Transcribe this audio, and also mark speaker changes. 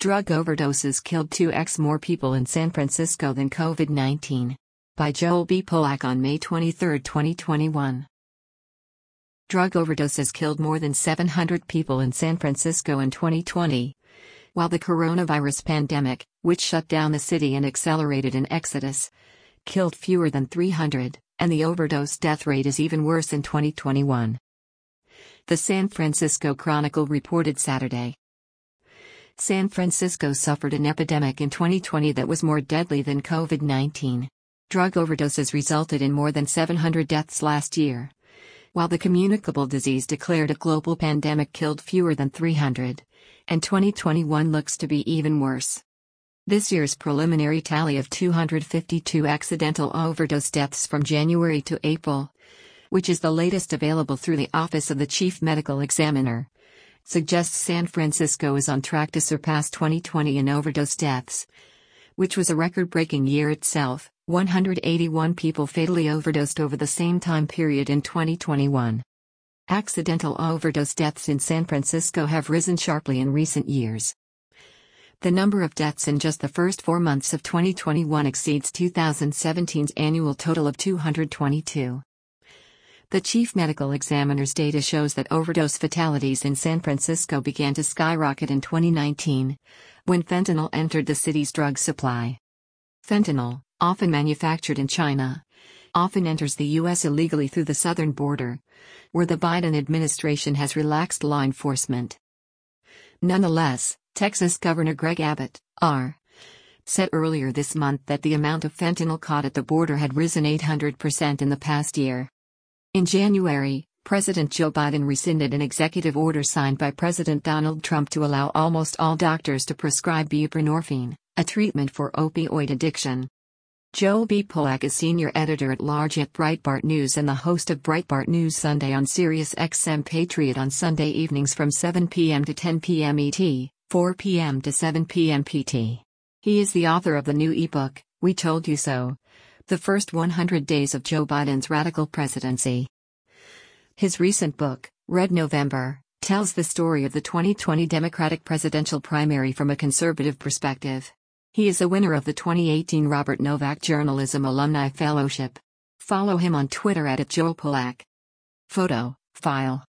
Speaker 1: Drug overdoses killed 2x more people in San Francisco than COVID-19. By Joel B. Polak on May 23, 2021. Drug overdoses killed more than 700 people in San Francisco in 2020. While the coronavirus pandemic, which shut down the city and accelerated an exodus, killed fewer than 300, and the overdose death rate is even worse in 2021. The San Francisco Chronicle reported Saturday. San Francisco suffered an epidemic in 2020 that was more deadly than COVID-19. Drug overdoses resulted in more than 700 deaths last year, while the communicable disease declared a global pandemic killed fewer than 300, and 2021 looks to be even worse. This year's preliminary tally of 252 accidental overdose deaths from January to April, which is the latest available through the Office of the Chief Medical Examiner, suggests San Francisco is on track to surpass 2020 in overdose deaths, which was a record-breaking year itself. 181 people fatally overdosed over the same time period in 2021. Accidental overdose deaths in San Francisco have risen sharply in recent years. The number of deaths in just the first 4 months of 2021 exceeds 2017's annual total of 222. The chief medical examiner's data shows that overdose fatalities in San Francisco began to skyrocket in 2019, when fentanyl entered the city's drug supply. Fentanyl, often manufactured in China, often enters the U.S. illegally through the southern border, where the Biden administration has relaxed law enforcement. Nonetheless, Texas Governor Greg Abbott, R., said earlier this month that the amount of fentanyl caught at the border had risen 800% in the past year. In January, President Joe Biden rescinded an executive order signed by President Donald Trump to allow almost all doctors to prescribe buprenorphine, a treatment for opioid addiction. Joel B. Polak is senior editor-at-large at Breitbart News and the host of Breitbart News Sunday on Sirius XM Patriot on Sunday evenings from 7 p.m. to 10 p.m. ET, 4 p.m. to 7 p.m. PT. He is the author of the new ebook, We Told You So: The First 100 Days of Joe Biden's Radical Presidency. His recent book, Red November, tells the story of the 2020 Democratic presidential primary from a conservative perspective. He is a winner of the 2018 Robert Novak Journalism Alumni Fellowship. Follow him on Twitter @JoelPolak. Photo, file.